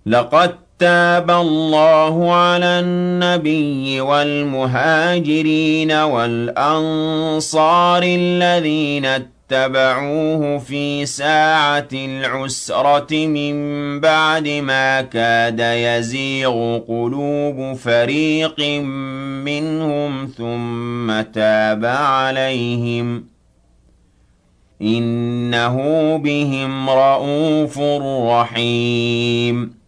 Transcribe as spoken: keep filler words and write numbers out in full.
لقد تاب الله على النبي والمهاجرين والأنصار الذين اتبعوه في ساعة العسرة من بعد ما كاد يزيغ قلوب فريق منهم ثم تاب عليهم إنه بهم رءوف رحيم